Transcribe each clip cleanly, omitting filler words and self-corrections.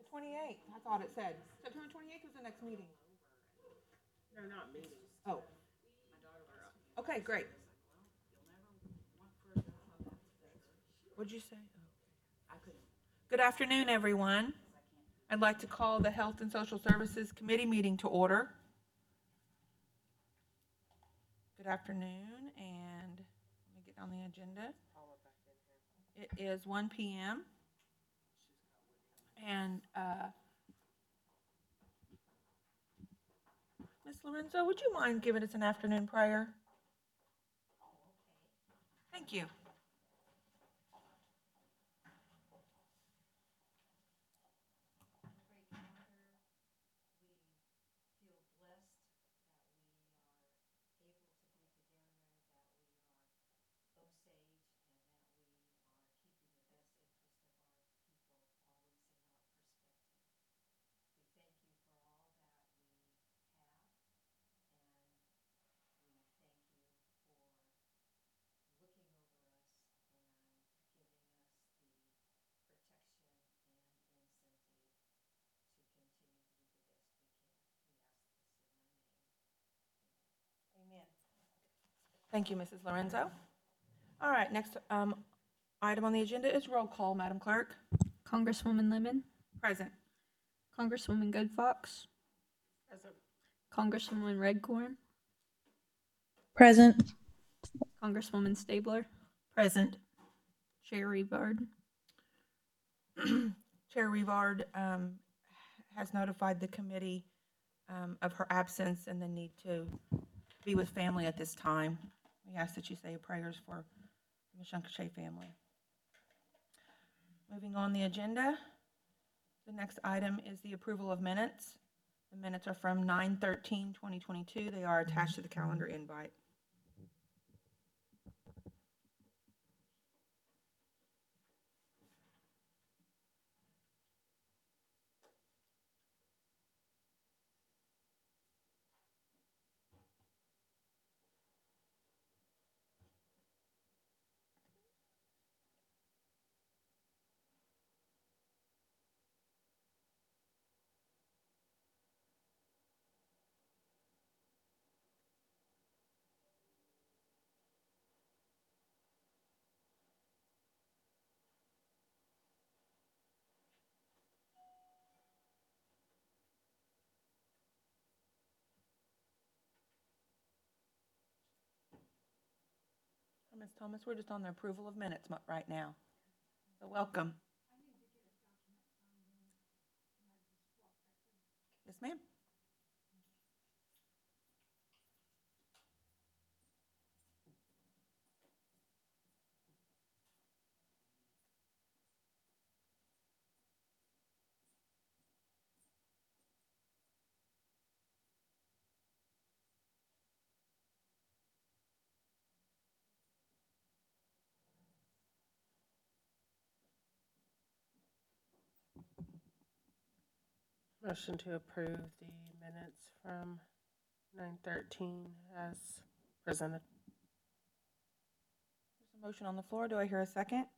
28th, I thought it said. September 28th was the next meeting. No, not meetings. Oh. Okay, great. What'd you say? Oh. Good afternoon, everyone. I'd like to call the Health and Social Services Committee meeting to order. Good afternoon, and let me get on the agenda. It is 1 p.m. And Ms. Lorenzo, would you mind giving us an afternoon prayer? Thank you. Amen. Thank you, Mrs. Lorenzo. All right, next item on the agenda is roll call, Madam Clerk. Congresswoman Lemon, Present. Congresswoman Good Fox, Present. Congresswoman Redcorn, Present. Congresswoman Stabler, Present. Chair Revard. Chair Revard has notified the committee of her absence and the need to be with family at this time. We ask that you say prayers for the Mishunkashay family. Moving on the agenda, the next item is the approval of minutes. The minutes are from 9/13/2022. They are attached to the calendar invite. Ms. Thomas, we're just on the approval of minutes right now. So welcome. Yes, ma'am. Motion to approve the minutes from 9/13 as presented. There's a motion on the floor. Do I hear a second?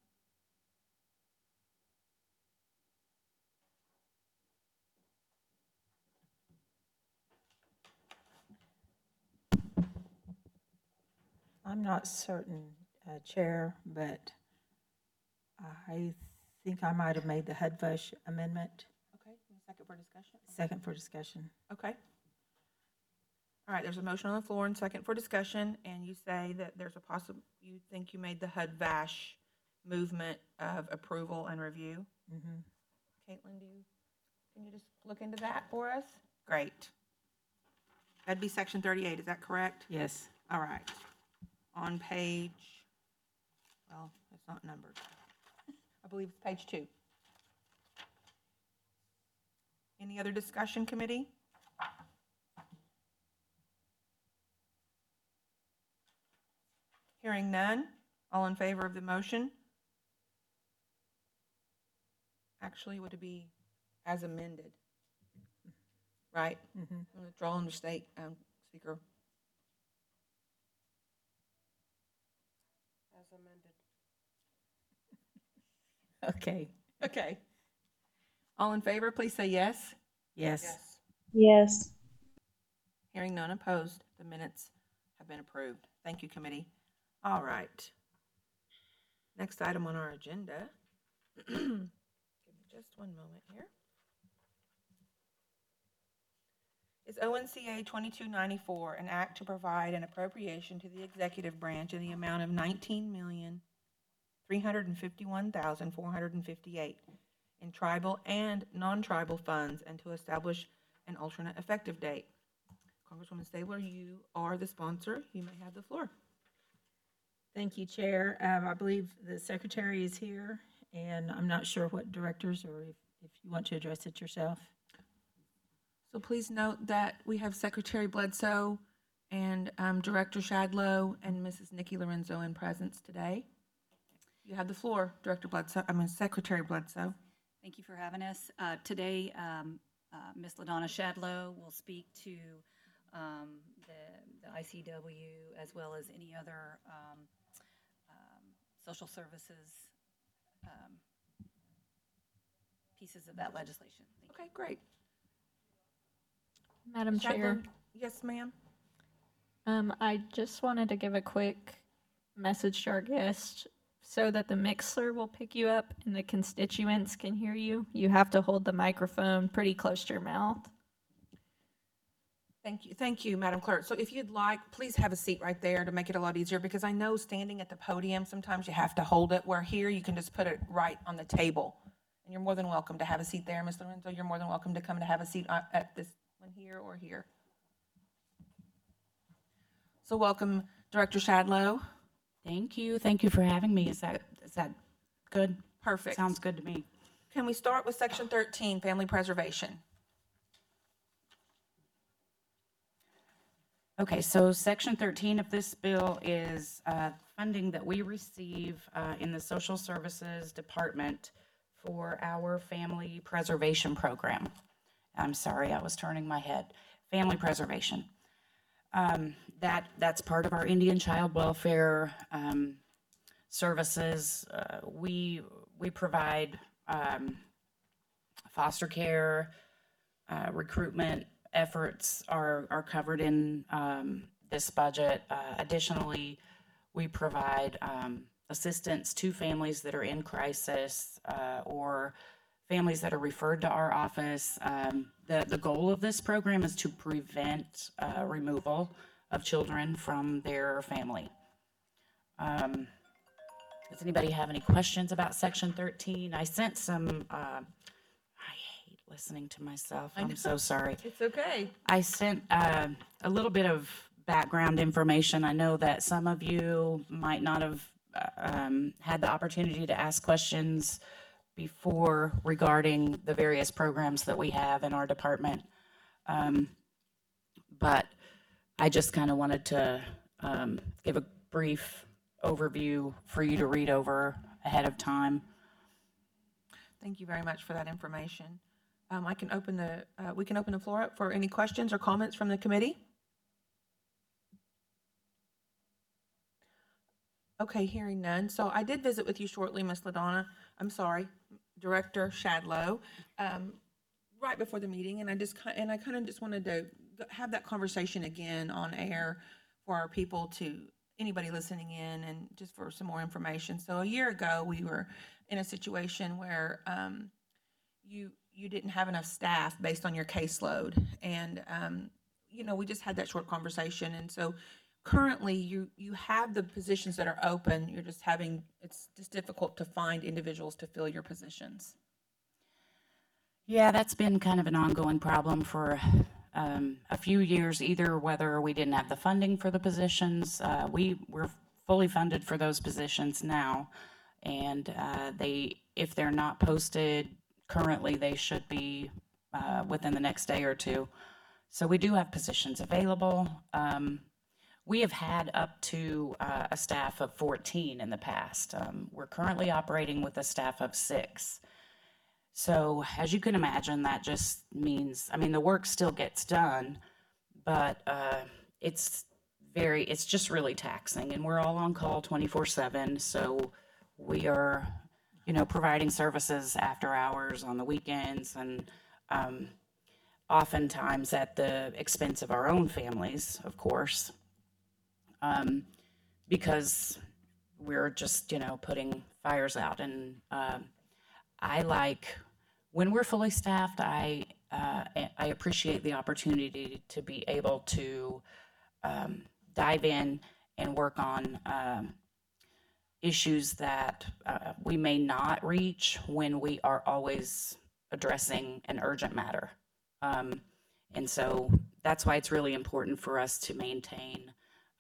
I'm not certain, Chair, but I think I might have made the Hudbush amendment. Okay, a second for discussion? Second for discussion. Okay. All right, there's a motion on the floor and second for discussion, and you say that there's a you think you made the HUD-VASH movement of approval and review? Mm-hmm. Caitlin, can you just look into that for us? Great. That'd be section 38, is that correct? Yes. All right. On page, well, it's not numbered. I believe it's page 2. Any other discussion, committee? Hearing none, all in favor of the motion? Actually, would it be as amended? Right? Mm-hmm. I'm going to draw on the state speaker. As amended. Okay. Okay. All in favor, please say yes. Yes. Yes. Hearing none opposed, the minutes have been approved. Thank you, committee. All right. Next item on our agenda. Give me just one moment here. Is ONCA 2294, an act to provide an appropriation to the executive branch in the amount of $19,351,458 in tribal and non-tribal funds, and to establish an alternate effective date. Congresswoman Stabler, you are the sponsor. You may have the floor. Thank you, Chair. I believe the secretary is here, and I'm not sure what directors, or if you want to address it yourself. So please note that we have Secretary Bledsoe and Director Shadlow and Mrs. Nikki Lorenzo in presence today. You have the floor, Secretary Bledsoe. Thank you for having us. Today, Ms. LaDonna Shadlow will speak to the ICW as well as any other social services pieces of that legislation. Thank you. Okay, great. Madam Chair, Shadlow? Yes, ma'am. I just wanted to give a quick message to our guest so that the mixer will pick you up and the constituents can hear you. You have to hold the microphone pretty close to your mouth. Thank you, Madam Clerk. So if you'd like, please have a seat right there to make it a lot easier, because I know standing at the podium, sometimes you have to hold it, where here you can just put it right on the table. And you're more than welcome to have a seat there, Ms. Lorenzo. You're more than welcome to come to have a seat at this one here or here. So welcome, Director Shadlow. Thank you. Thank you for having me. Is that good? Perfect. Sounds good to me. Can we start with Section 13, Family Preservation? Okay, so Section 13 of this bill is funding that we receive in the Social Services Department for our Family Preservation Program. I'm sorry, I was turning my head. Family Preservation. That's part of our Indian Child Welfare services. We provide foster care, recruitment efforts are covered in this budget. Additionally, we provide assistance to families that are in crisis or families that are referred to our office. The goal of this program is to prevent removal of children from their family. Does anybody have any questions about Section 13? I sent some, I hate listening to myself. I'm so sorry. It's okay. I sent a little bit of background information. I know that some of you might not have had the opportunity to ask questions before regarding the various programs that we have in our department. But I just kind of wanted to give a brief overview for you to read over ahead of time. Thank you very much for that information. We can open the floor up for any questions or comments from the committee. Okay, hearing none. So I did visit with you shortly, Ms. LaDonna. Director Shadlow, right before the meeting, and I kind of just wanted to have that conversation again on air for our people, to anybody listening in, and just for some more information. So a year ago, we were in a situation where you didn't have enough staff based on your caseload, and we just had that short conversation. And so currently, you have the positions that are open. It's just difficult to find individuals to fill your positions. Yeah, that's been kind of an ongoing problem for a few years, either whether we didn't have the funding for the positions. We're fully funded for those positions now, and if they're not posted currently, they should be within the next day or two. So we do have positions available. We have had up to a staff of 14 in the past. We're currently operating with a staff of 6. So as you can imagine, that just means, the work still gets done, but it's just really taxing, and we're all on call 24/7. So we are, providing services after hours on the weekends and oftentimes at the expense of our own families, of course, because we're just, putting fires out. And I like, when we're fully staffed, I appreciate the opportunity to be able to dive in and work on issues that we may not reach when we are always addressing an urgent matter. And so that's why it's really important for us to maintain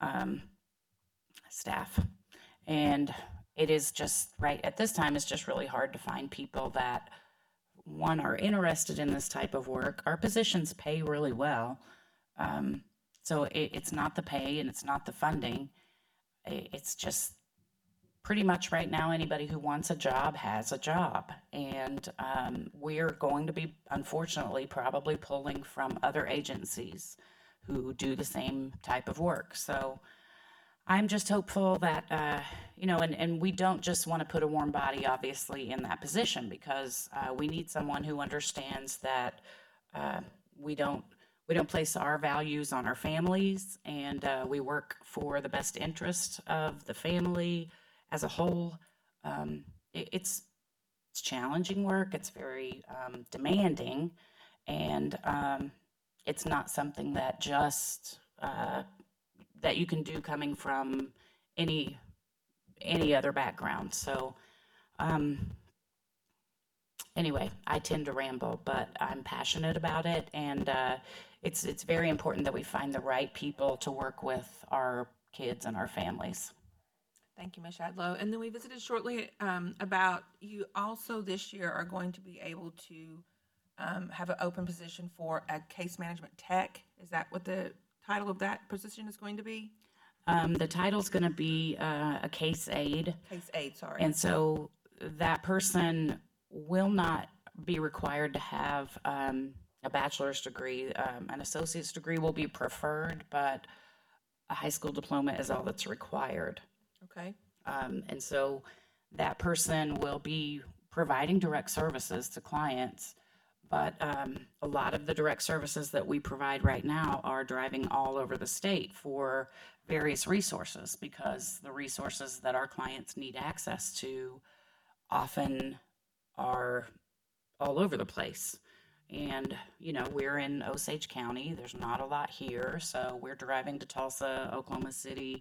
staff. And it is just, right at this time, it's just really hard to find people that, one, are interested in this type of work. Our positions pay really well. So it's not the pay and it's not the funding. It's just pretty much right now, anybody who wants a job has a job. And we're going to be, unfortunately, probably pulling from other agencies who do the same type of work. So I'm just hopeful that, and we don't just want to put a warm body, obviously, in that position, because we need someone who understands that we don't place our values on our families, and we work for the best interest of the family as a whole. It's challenging work. It's very demanding, and it's not something that just that you can do coming from any other background. So anyway, I tend to ramble, but I'm passionate about it, and it's very important that we find the right people to work with our kids and our families. Thank you, Ms. Shadlow. And then we visited shortly about you also this year are going to be able to have an open position for a case management tech. Is that what the title of that position is going to be? The title's going to be a case aide. Case aide, sorry. And so that person will not be required to have a bachelor's degree. An associate's degree will be preferred, but a high school diploma is all that's required. Okay. And so that person will be providing direct services to clients, but a lot of the direct services that we provide right now are driving all over the state for various resources, because the resources that our clients need access to often are all over the place. And, we're in Osage County. There's not a lot here. So we're driving to Tulsa, Oklahoma City,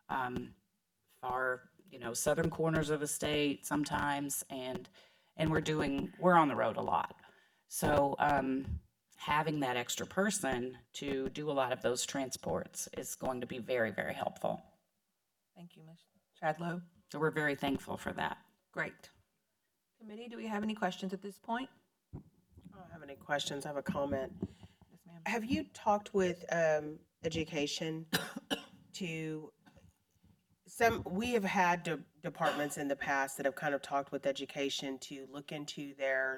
far, southern corners of the state sometimes. And we're on the road a lot. So having that extra person to do a lot of those transports is going to be very, very helpful. Thank you, Ms. Shadlow. So we're very thankful for that. Great. Committee, do we have any questions at this point? I don't have any questions. I have a comment. Yes, ma'am. Have you talked with education to we have had departments in the past that have kind of talked with education to look into their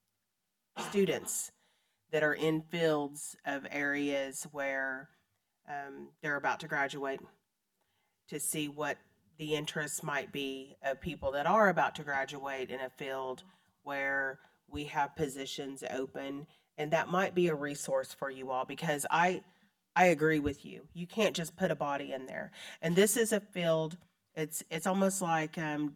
students that are in fields of areas where they're about to graduate, to see what the interests might be of people that are about to graduate in a field where we have positions open. And that might be a resource for you all, because I agree with you. You can't just put a body in there. And this is a field, it's almost like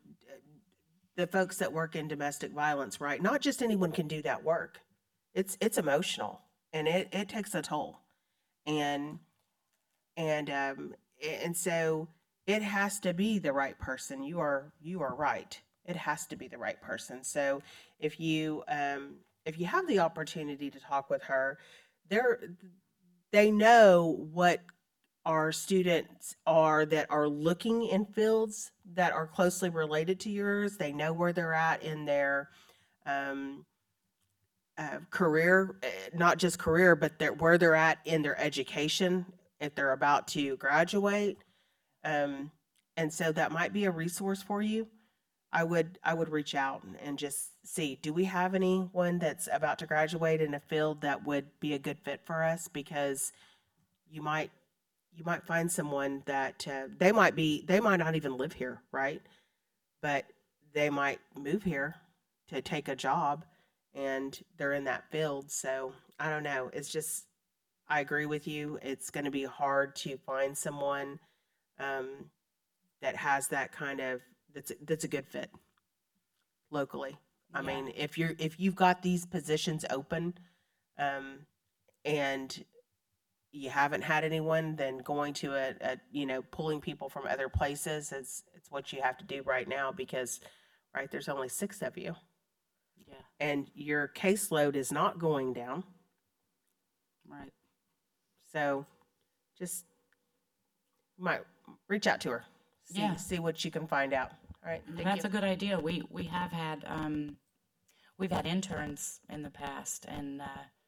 the folks that work in domestic violence, right? Not just anyone can do that work. It's emotional, and it takes a toll. And so it has to be the right person. You are right. It has to be the right person. So if you have the opportunity to talk with her, they know what our students are that are looking in fields that are closely related to yours. They know where they're at in their career, not just career, but where they're at in their education if they're about to graduate. And so that might be a resource for you. I would reach out and just see, do we have anyone that's about to graduate in a field that would be a good fit for us? Because you might find someone that they might not even live here, right? But they might move here to take a job and they're in that field. So I don't know. It's just, I agree with you. It's going to be hard to find someone um, that has that kind of, that's a good fit locally. I Yeah. mean, if you've got these positions open, and you haven't had anyone, then going to pulling people from other places is it's what you have to do right now because, right, there's only 6 of you Yeah, and your caseload is not going down. right. So just might reach out to her, Yeah. see what you can find out. All right, thank That's you. a good idea. We have had, we've had interns in the past and,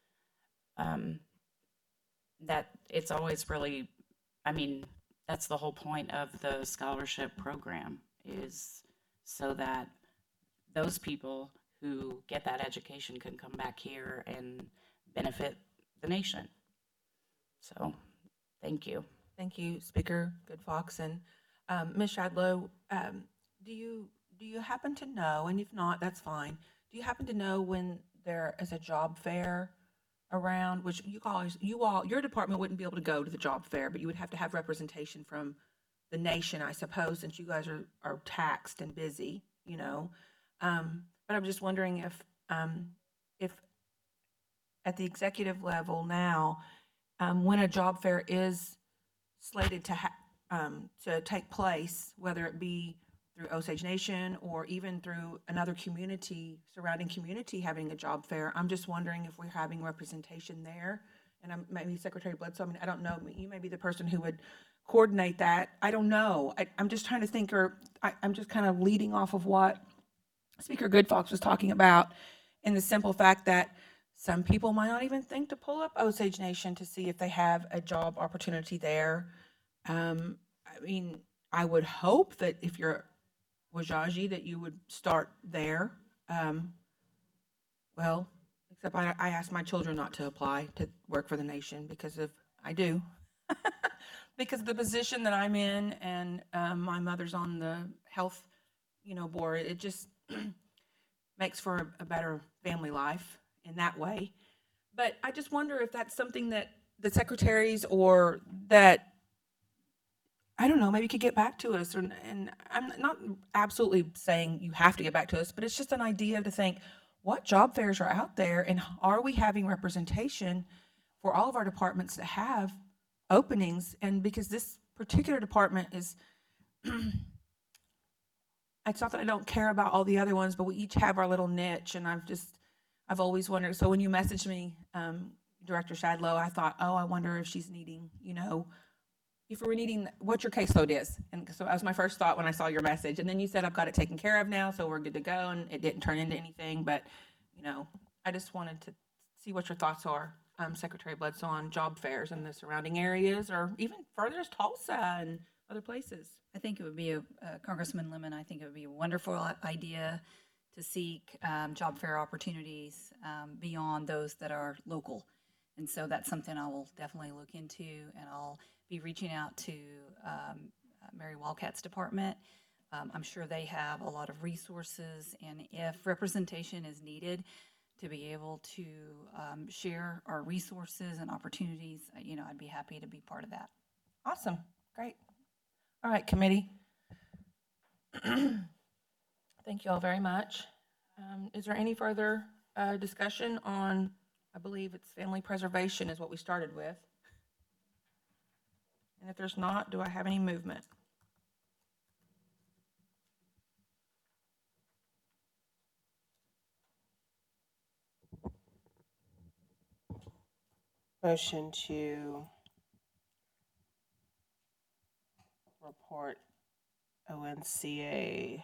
that it's always really, I mean, that's the whole point of the scholarship program is so that those people who get that education can come back here and benefit the nation. So, thank you. Thank you, Speaker Good Fox. And Ms. Shadlow, do you happen to know, and if not, that's fine, do you happen to know when there is a job fair around, which your department wouldn't be able to go to the job fair, but you would have to have representation from the nation, I suppose, since you guys are taxed and busy, you know? But I'm just wondering if at the executive level now, when a job fair is slated to take place, whether it be through Osage Nation or even through another surrounding community having a job fair, I'm just wondering if we're having representation there. And maybe Secretary Bledsoe, I mean, I don't know, you may be the person who would coordinate that. I don't know. I'm just trying to think, I'm just kind of leading off of what Speaker Goodfox was talking about, in the simple fact that some people might not even think to pull up Osage Nation to see if they have a job opportunity there. I mean, I would hope that if you're Wajaji, that you would start there. Well, except I ask my children not to apply to work for the nation because I do. Because of the position that I'm in and my mother's on the health, board, it just makes for a better family life in that way. But I just wonder if that's something that the secretaries or that, I don't know, maybe could get back to us. And I'm not absolutely saying you have to get back to us, but it's just an idea to think, what job fairs are out there and are we having representation for all of our departments that have openings? And because this particular department is, it's not that I don't care about all the other ones, but we each have our little niche, and I've always wondered. So when you messaged me, Director Shadlow, I thought, oh, I wonder if she's needing, if we're needing, what your caseload is. And so that was my first thought when I saw your message. And then you said, I've got it taken care of now, so we're good to go, and it didn't turn into anything. But, I just wanted to see what your thoughts are, Secretary Bledsoe, on job fairs in the surrounding areas, or even further as Tulsa and other places. I think it would be Congressman Lemon, I think it would be a wonderful idea to seek job fair opportunities beyond those that are local. And so that's something I will definitely look into, and I'll be reaching out to Mary Wildcat's department. I'm sure they have a lot of resources, and if representation is needed to be able to share our resources and opportunities, I'd be happy to be part of that. Awesome. Great. All right, committee. Thank you all very much. Is there any further discussion on, I believe it's family preservation is what we started with. And if there's not, do I have any movement? Motion to report ONCA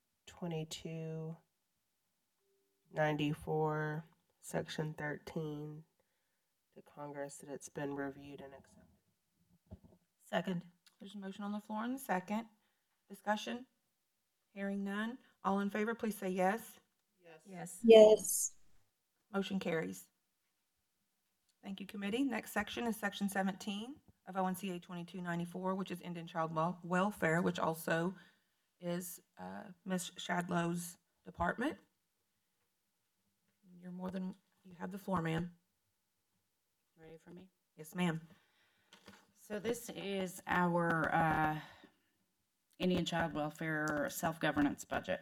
2294, Section 13 to Congress, that it's been reviewed and accepted. Second. There's a motion on the floor and a second. Discussion? Hearing none. All in favor, please say yes. Yes. Yes. Motion carries. Thank you, committee. Next section is Section 17 of ONCA 2294, which is Indian Child Welfare, which also is Ms. Shadlow's department. You have the floor, ma'am. Ready for me? Yes, ma'am. So this is our Indian Child Welfare Self-Governance Budget.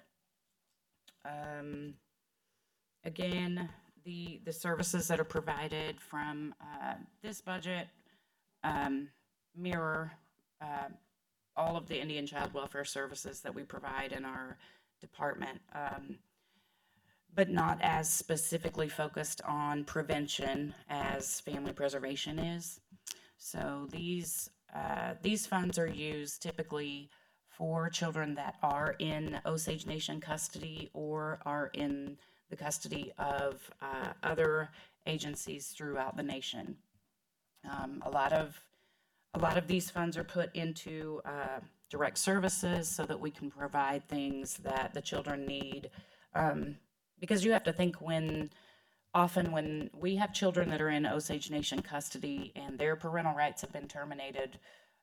Again, the services that are provided from this budget mirror all of the Indian Child Welfare services that we provide in our department, but not as specifically focused on prevention as family preservation is. So these funds are used typically for children that are in Osage Nation custody or are in the custody of other agencies throughout the nation. A lot of these funds are put into direct services so that we can provide things that the children need. Because you have to think often when we have children that are in Osage Nation custody and their parental rights have been terminated,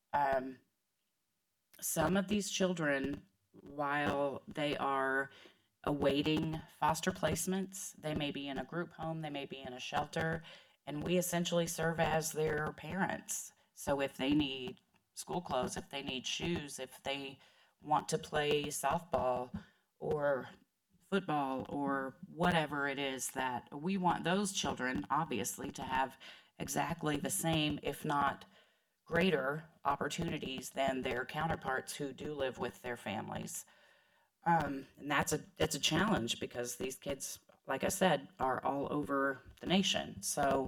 some of these children, while they are awaiting foster placements, they may be in a group home, they may be in a shelter, and we essentially serve as their parents. So if they need school clothes, if they need shoes, if they want to play softball or football or whatever it is, that we want those children obviously to have exactly the same, if not greater, opportunities than their counterparts who do live with their families. And that's a challenge because these kids, like I said, are all over the nation. So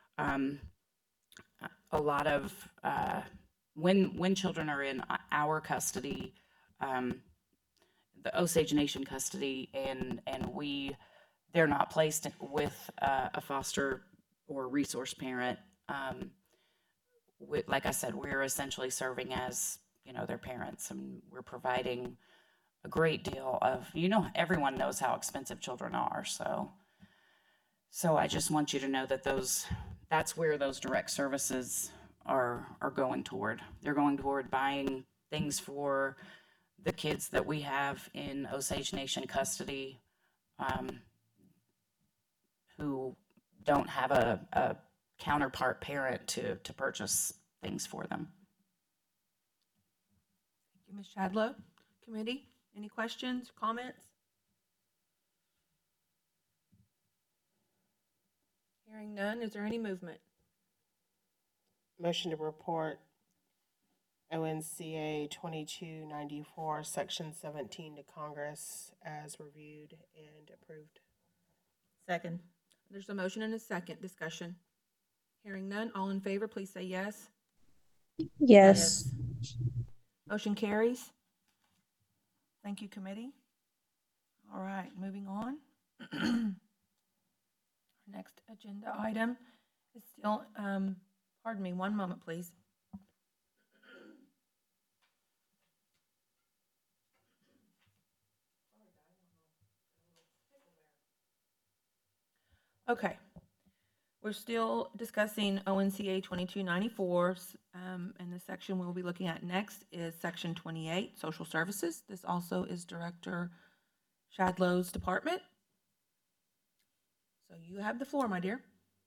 a lot of when children are in our custody, the Osage Nation custody, and they're not placed with a foster or resource parent. Like I said, we're essentially serving as, their parents, and we're providing a great deal of, everyone knows how expensive children are. So I just want you to know that that's where those direct services are going toward. They're going toward buying things for the kids that we have in Osage Nation custody, who don't have a counterpart parent to purchase things for them. Thank you, Ms. Shadlow. Committee, any questions, comments? Hearing none, is there any movement? Motion to report ONCA 2294, Section 17 to Congress as reviewed and approved. Second. There's a motion and a second. Discussion. Hearing none, all in favor, please say yes. Yes. Motion carries. Thank you, committee. All right, moving on. Our next agenda item is still, pardon me, one moment, please. Okay. We're still discussing ONCA 2294, and the section we'll be looking at next is Section 28, Social Services. This also is Director Shadlow's department. So you have the floor, my dear.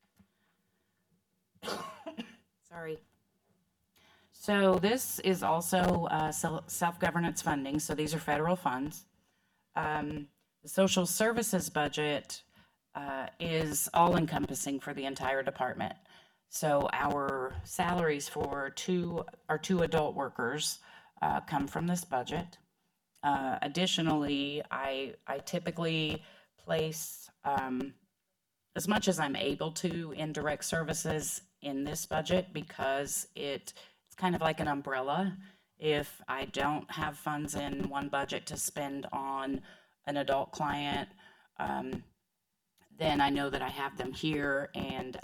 Sorry. So this is also self-governance funding. So these are federal funds. The social services budget is all-encompassing for the entire department. So our salaries for our two adult workers come from this budget. Additionally, I typically place as much as I'm able to in direct services in this budget, because it's kind of like an umbrella. If I don't have funds in one budget to spend on an adult client, then I know that I have them here. And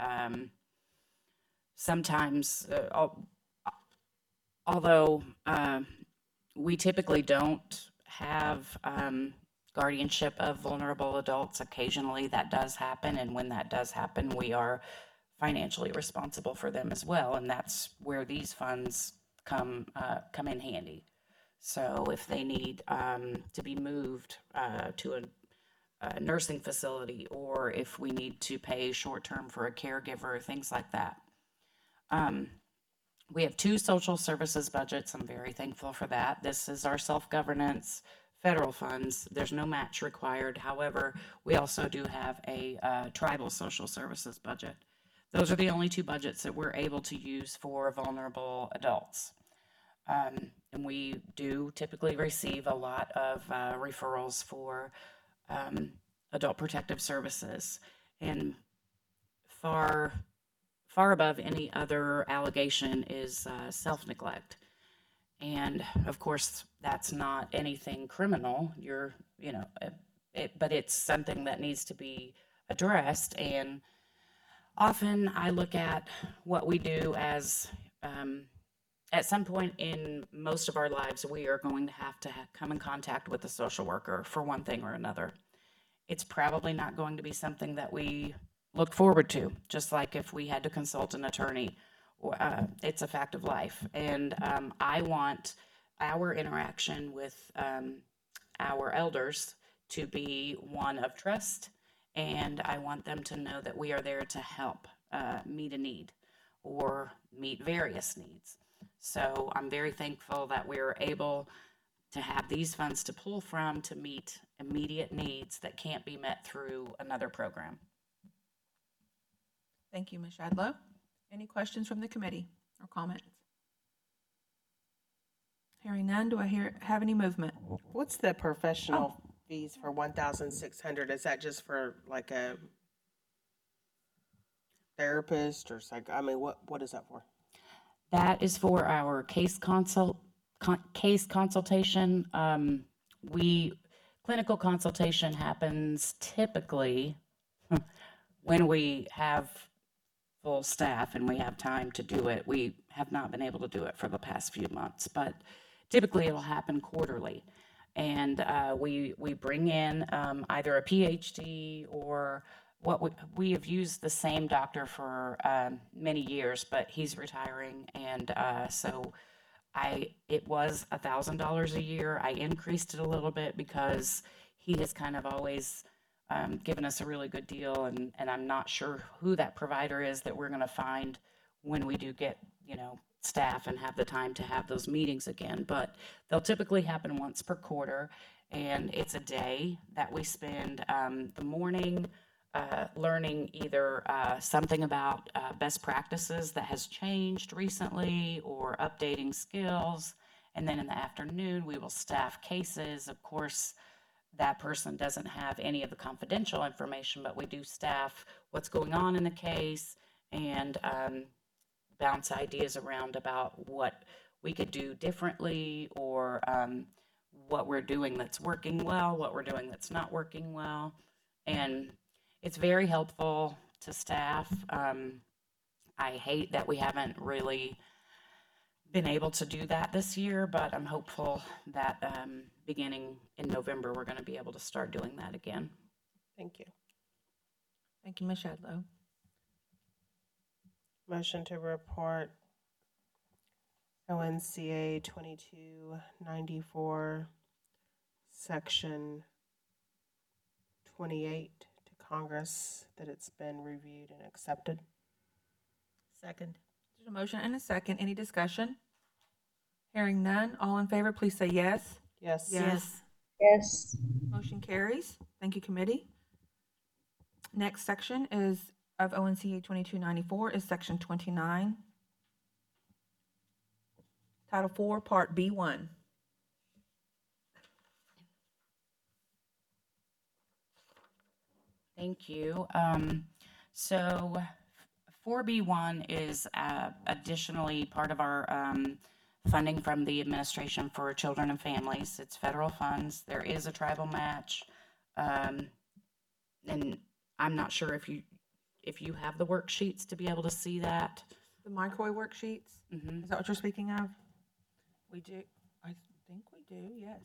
sometimes, although we typically don't have guardianship of vulnerable adults, occasionally that does happen. And when that does happen, we are financially responsible for them as well. And that's where these funds come in handy. So if they need to be moved to a nursing facility, or if we need to pay short-term for a caregiver, things like that. We have 2 social services budgets. I'm very thankful for that. This is our self-governance federal funds. There's no match required. However, we also do have a tribal social services budget. Those are the only 2 budgets that we're able to use for vulnerable adults. And we do typically receive a lot of referrals for adult protective services. And far above any other allegation is self-neglect. And of course, that's not anything criminal. But it's something that needs to be addressed. And often I look at what we do as, at some point in most of our lives, we are going to have to come in contact with a social worker for one thing or another. It's probably not going to be something that we look forward to, just like if we had to consult an attorney. It's a fact of life. And I want our interaction with our elders to be one of trust, and I want them to know that we are there to help meet a need or meet various needs. So I'm very thankful that we're able to have these funds to pull from to meet immediate needs that can't be met through another program. Thank you, Ms. Shadlow. Any questions from the committee or comments? Hearing none, do I have any movement? What's the professional fees for 1,600? Is that just for like a therapist or I mean, what is that for? That is for our case consultation. Clinical consultation happens typically when we have full staff and we have time to do it. We have not been able to do it for the past few months, but typically it'll happen quarterly. And we bring in either a PhD or we have used the same doctor for many years, but he's retiring. And so it was $1,000 a year. I increased it a little bit because he has kind of always given us a really good deal, and I'm not sure who that provider is that we're going to find when we do get, staff and have the time to have those meetings again. But they'll typically happen once per quarter, and it's a day that we spend the morning learning either something about best practices that has changed recently or updating skills. And then in the afternoon, we will staff cases. Of course, that person doesn't have any of the confidential information, but we do staff what's going on in the case and bounce ideas around about what we could do differently, or what we're doing that's working well, what we're doing that's not working well. And it's very helpful to staff. I hate that we haven't really been able to do that this year, but I'm hopeful that beginning in November, we're going to be able to start doing that again. Thank you. Thank you, Ms. Shadlow. Motion to report ONCA 2294, Section 28 to Congress, that it's been reviewed and accepted. Second. There's a motion and a second. Any discussion? Hearing none, all in favor, please say yes. Yes. Yes. Yes. Motion carries. Thank you, committee. Next section is of ONCA 2294 is Section 29. Title 4, Part B1. Thank you. So 4B1 is additionally part of our funding from the Administration for Children and Families. It's federal funds. There is a tribal match. And I'm not sure if you have the worksheets to be able to see that. The microwave worksheets? Mhm. Is that what you're speaking of? We do. I think we do, yes.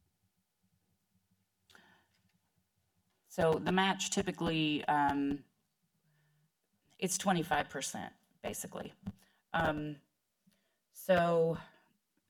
So the match typically, it's 25%, basically. So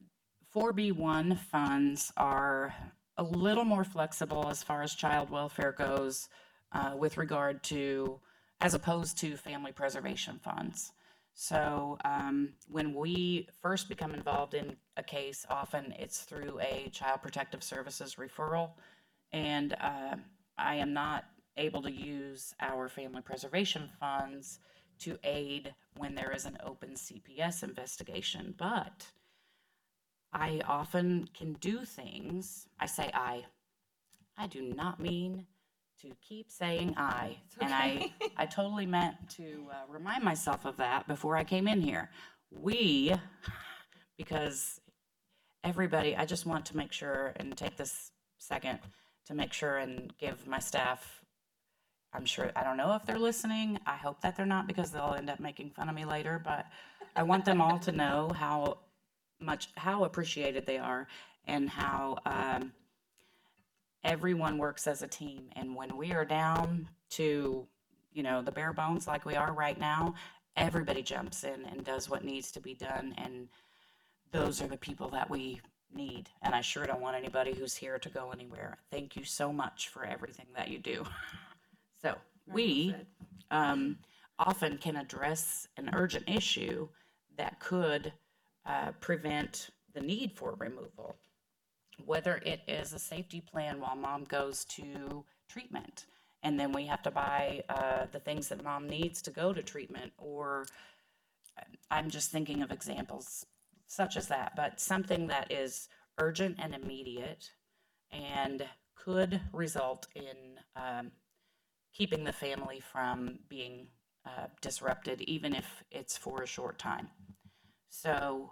4B1 funds are a little more flexible as far as child welfare goes with regard to, as opposed to family preservation funds. So when we first become involved in a case, often it's through a Child Protective Services referral. And I am not able to use our family preservation funds to aid when there is an open CPS investigation. But I often can do things. I say I do not mean to keep saying I. And I totally meant to remind myself of that before I came in here. We, because everybody, I just want to make sure and take this second to make sure and give my staff, I'm sure, I don't know if they're listening. I hope that they're not because they'll end up making fun of me later, but I want them all to know how appreciated they are and how everyone works as a team. And when we are down to, the bare bones like we are right now, everybody jumps in and does what needs to be done. And those are the people that we need. And I sure don't want anybody who's here to go anywhere. Thank you so much for everything that you do. So we often can address an urgent issue that could prevent the need for removal, whether it is a safety plan while mom goes to treatment and then we have to buy the things that mom needs to go to treatment, or I'm just thinking of examples such as that, but something that is urgent and immediate and could result in keeping the family from being disrupted, even if it's for a short time. So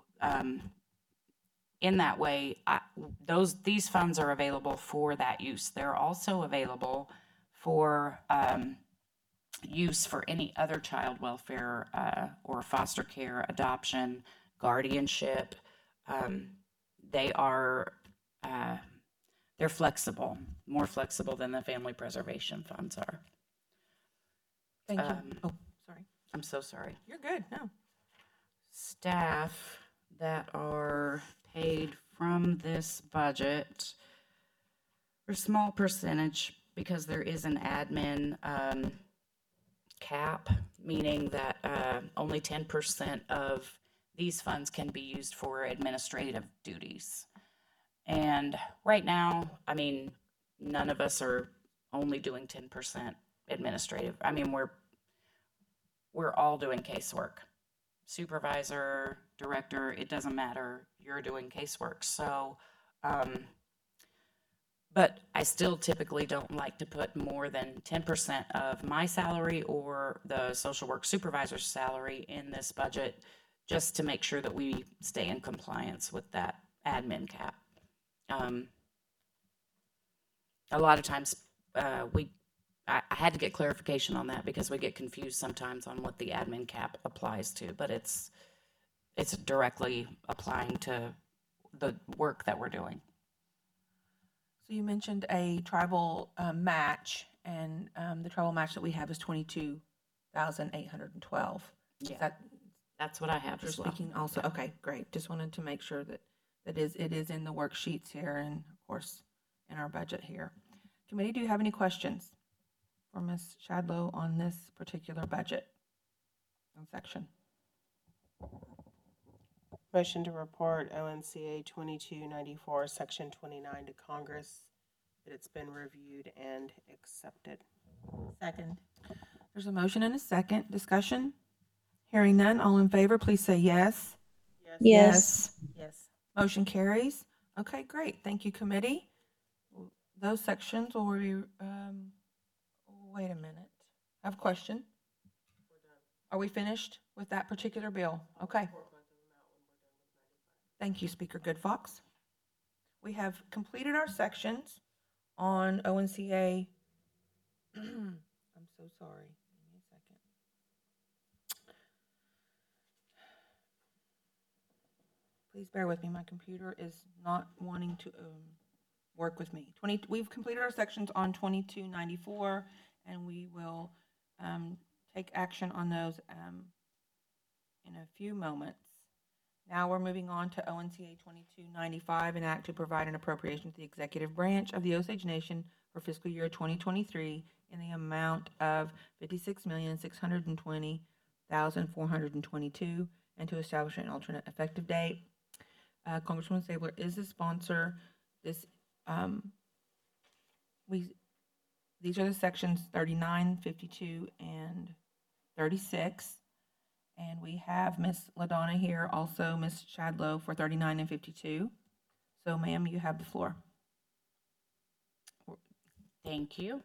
in that way, these funds are available for that use. They're also available for use for any other child welfare or foster care, adoption, guardianship. They're flexible, more flexible than the family preservation funds are. Thank you. Oh, sorry. I'm so sorry. You're good. No. Staff that are paid from this budget, a small percentage, because there is an admin cap, meaning that only 10% of these funds can be used for administrative duties. And right now, I mean, none of us are only doing 10% administrative. I mean, we're all doing casework. Supervisor, director, it doesn't matter. You're doing casework. So, but I still typically don't like to put more than 10% of my salary or the social work supervisor's salary in this budget, just to make sure that we stay in compliance with that admin cap. A lot of times I had to get clarification on that because we get confused sometimes on what the admin cap applies to, but it's directly applying to the work that we're doing. So you mentioned a tribal match, and the tribal match that we have is $22,812. Is Yeah. that That's what I have you're as well. speaking also? Okay, great. Just wanted to make sure that it is in the worksheets here, and of course in our budget here. Committee, do you have any questions for Ms. Shadlow on this particular budget section? Motion to report ONCA 2294, Section 29 to Congress, that it's been reviewed and accepted. Second. There's a motion and a second. Discussion? Hearing none, all in favor, please say yes. Yes. Yes. Motion carries. Okay, great. Thank you, committee. Those sections will be, wait a minute. I have a question. Are we finished with that particular bill? Okay. Thank you, Speaker Goodfox. We have completed our sections on ONCA. I'm so sorry. Give me a second. Please bear with me. My computer is not wanting to work with me. We've completed our sections on 2294, and we will take action on those in a few moments. Now we're moving on to ONCA 2295, an act to provide an appropriation to the executive branch of the Osage Nation for fiscal year 2023 in the amount of $56,620,422, and to establish an alternate effective date. Congresswoman Stabler is the sponsor. This, these are the sections 39, 52, and 36. And we have Ms. LaDonna here, also Ms. Shadlow for 39 and 52. So ma'am, you have the floor. Thank you.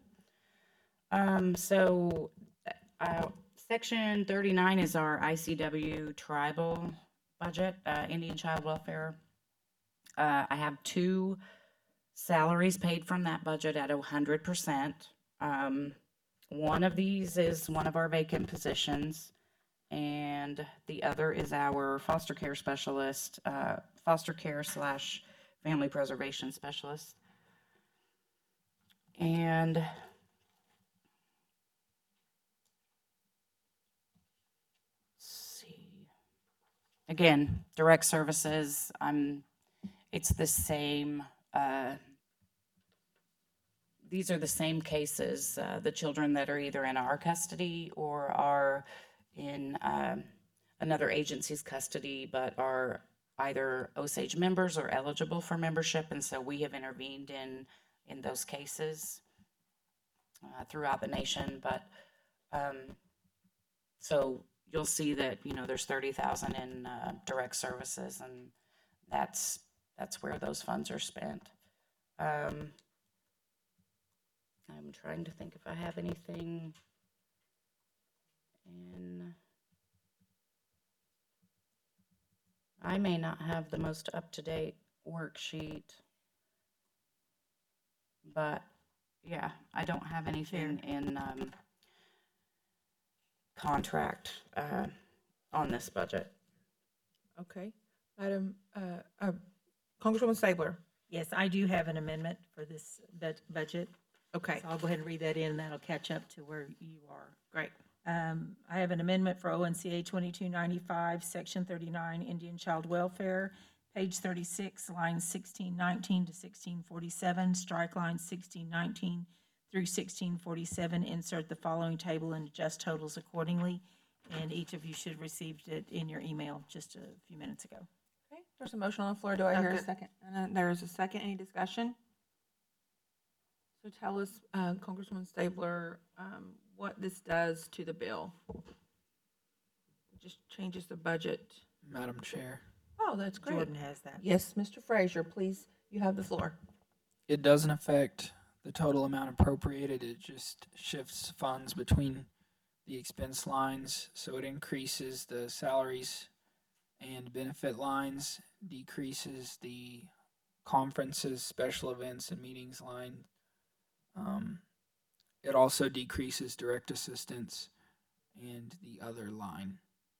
Section 39 is our ICW tribal budget, Indian Child Welfare. I have 2 salaries paid from that budget at 100%. One of these is one of our vacant positions, and the other is our foster care specialist, foster care / family preservation specialist. And let's see. Again, direct services, it's the same, these are the same cases, the children that are either in our custody or are in another agency's custody, but are either Osage members or eligible for membership. And so we have intervened in those cases throughout the nation. But so you'll see that, there's 30,000 in direct services, and that's where those funds are spent. I'm trying to think if I have anything in. I may not have the most up-to-date worksheet, but yeah, I don't have anything in contract on this budget. Okay. Madam, Congresswoman Stabler. Yes, I do have an amendment for this budget. Okay, So I'll go ahead and read that in, and that'll catch up to where you are. great. I have an amendment for ONCA 2295, Section 39, Indian Child Welfare, page 36, lines 1619 to 1647, strike lines 1619 through 1647, insert the following table and adjust totals accordingly. And each of you should have received it in your email just a few minutes ago. Okay, there's a motion on the floor. Do I hear a Second. second? And then there is a second. Any discussion? So tell us, Congresswoman Stabler, what this does to the bill. It just changes the budget. Madam Chair, Oh, that's great. Jordan has that. Yes, Mr. Frazier, please, you have the floor. it doesn't affect the total amount appropriated. It just shifts funds between the expense lines. So it increases the salaries and benefit lines, decreases the conferences, special events, and meetings line. It also decreases direct assistance and the other line.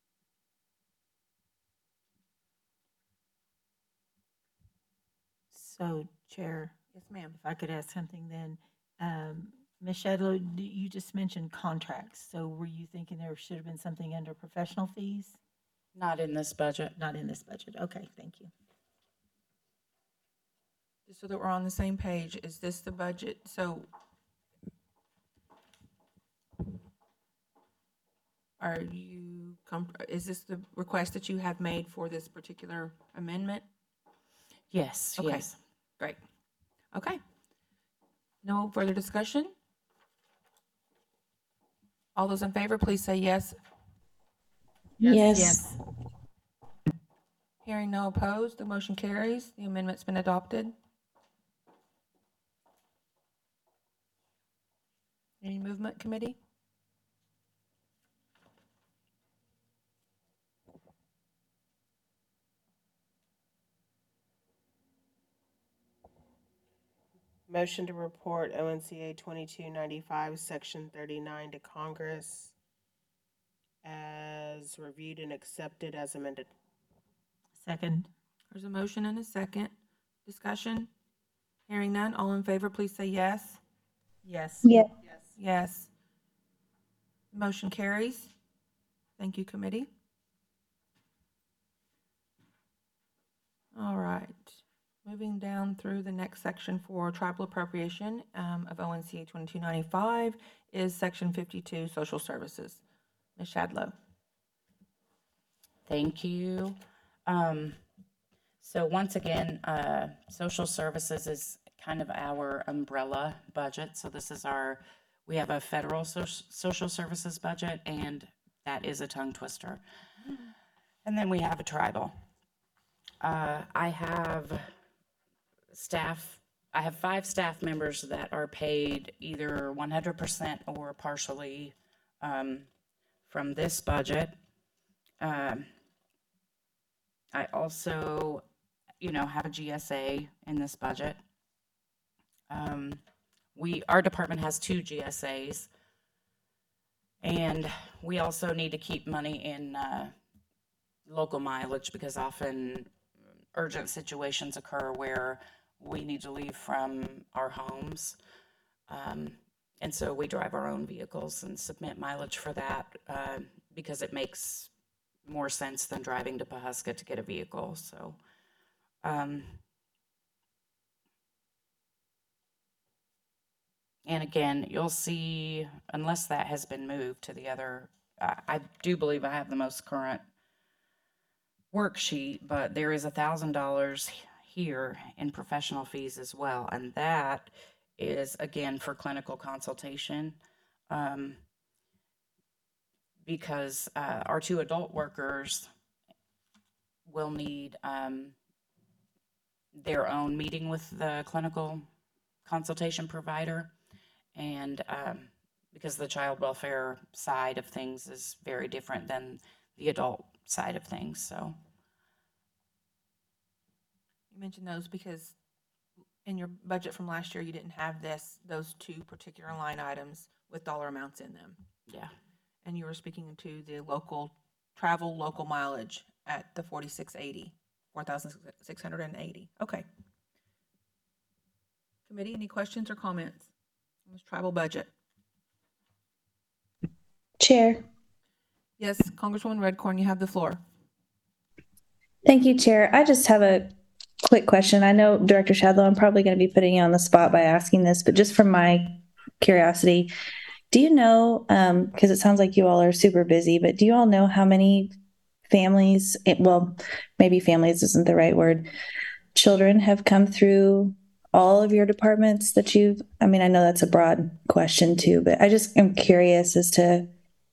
So, Chair, Yes, ma'am. if I could ask something then. Ms. Shadlow, you just mentioned contracts. So were you thinking there should have been something under professional fees? Not in this budget. Not in this budget. Okay, thank you. Just so that we're on the same page, is this the budget? So are you, is this the request that you have made for this particular amendment? Yes, Okay. yes. Great. Okay. No further discussion? All those in favor, please say yes. Yes. Hearing no opposed, the motion carries. The amendment's been adopted. Any movement, committee? Motion to report ONCA 2295, Section 39 to Congress as reviewed and accepted as amended. Second. There's a motion and a second. Discussion? Hearing none, all in favor, please say yes. Yes. Yes. Yes. Motion carries. Thank you, committee. All right. Moving down through the next section for tribal appropriation of ONCA 2295 is Section 52, Social Services. Ms. Shadlow. Thank you. So once again, social services is kind of our umbrella budget. So this is we have a federal social services budget, and that is a tongue twister. And then we have a tribal. I have 5 staff members that are paid either 100% or partially from this budget. I also, have a GSA in this budget. Our department has 2 GSAs, and we also need to keep money in local mileage because often urgent situations occur where we need to leave from our homes. And so we drive our own vehicles and submit mileage for that because it makes more sense than driving to Pawhuska to get a vehicle. So, and again, you'll see, unless that has been moved to the other, I do believe I have the most current worksheet, but there is $1,000 here in professional fees as well. And that is, again, for clinical consultation. Because our 2 adult workers will need their own meeting with the clinical consultation provider. And because the child welfare side of things is very different than the adult side of things. So You mentioned those because in your budget from last year, you didn't have those 2 particular line items with dollar amounts in them. yeah. And you were speaking to the local mileage at the 4,680. Okay. Committee, any questions or comments on this tribal budget? Chair. Yes, Congresswoman Redcorn, you have the floor. Thank you, Chair. I just have a quick question. I know, Director Shadlow, I'm probably going to be putting you on the spot by asking this, but just from my curiosity, do you know, because it sounds like you all are super busy, but do you all know how many families, well, maybe families isn't the right word, children have come through all of your departments that I know that's a broad question too, but I just am curious as to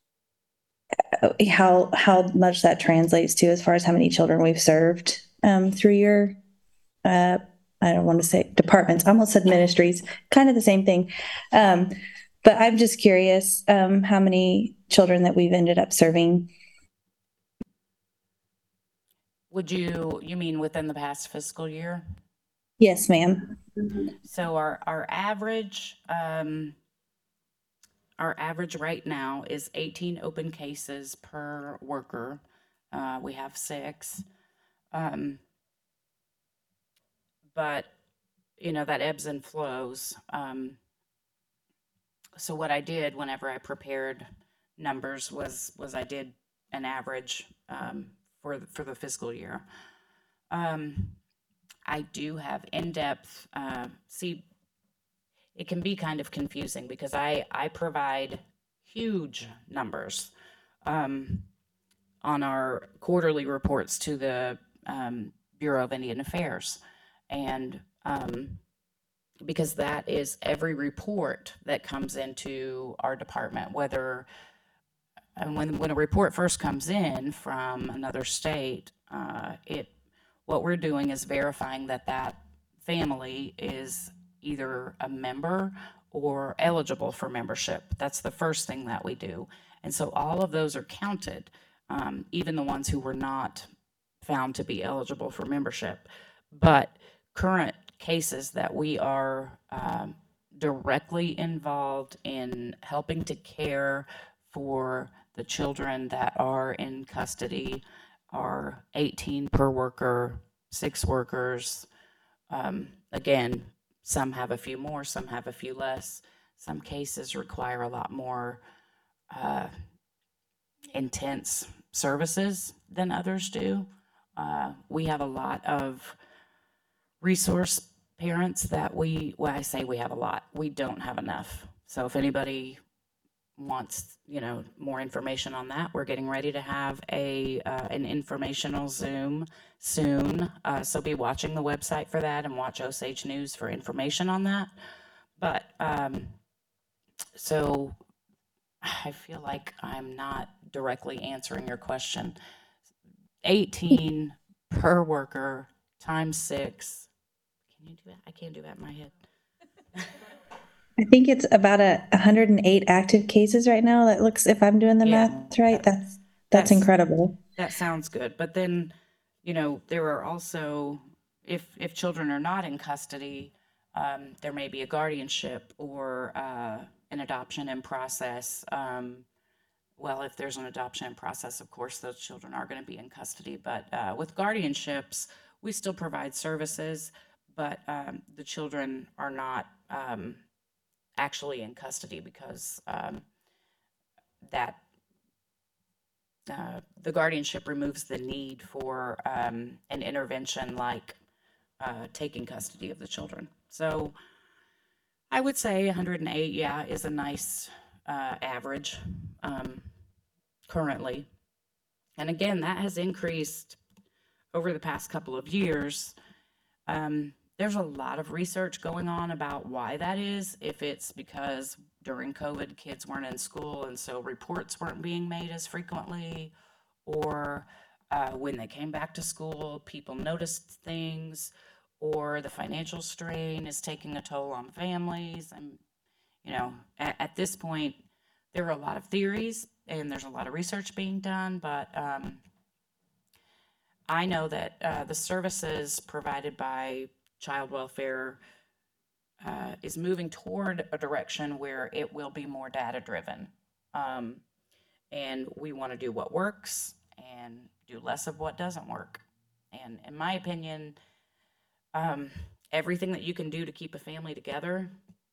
how much that translates to as far as how many children we've served through your, I don't want to say departments, I almost said ministries, kind of the same thing. But I'm just curious how many children that we've ended up serving. You mean within the past fiscal year? Yes, ma'am. So our average right now is 18 open cases per worker. We have 6. But, that ebbs and flows. So what I did whenever I prepared numbers was I did an average for the fiscal year. I do have in-depth, it can be kind of confusing because I provide huge numbers on our quarterly reports to the Bureau of Indian Affairs. And because that is every report that comes into our department, when a report first comes in from another state, what we're doing is verifying that family is either a member or eligible for membership. That's the first thing that we do. And so all of those are counted, even the ones who were not found to be eligible for membership. But current cases that we are directly involved in helping to care for the children that are in custody are 18 per worker, 6 workers. Again, some have a few more, some have a few less. Some cases require a lot more intense services than others do. We have a lot of resource parents that well, I say we have a lot. We don't have enough. So if anybody wants, more information on that, we're getting ready to have an informational Zoom soon. So be watching the website for that and watch Osage News for information on that. But so I feel like I'm not directly answering your question. 18 per worker times 6. Can you do that? I can't do that in my head. I think it's about 108 active cases right now. That looks, if I'm doing the Yeah, math right, that's that's- incredible. That sounds good. But then, there are also, if children are not in custody, there may be a guardianship or an adoption in process. Well, if there's an adoption in process, of course, those children are going to be in custody. But with guardianships, we still provide services, but the children are not actually in custody because the guardianship removes the need for an intervention like taking custody of the children. So I would say 108, yeah, is a nice average currently. And again, that has increased over the past couple of years. There's a lot of research going on about why that is. If it's because during COVID, kids weren't in school and so reports weren't being made as frequently, or when they came back to school, people noticed things, or the financial strain is taking a toll on families. And, at this point, there are a lot of theories and there's a lot of research being done, but I know that the services provided by child welfare is moving toward a direction where it will be more data driven. And we want to do what works and do less of what doesn't work. And in my opinion, everything that you can do to keep a family together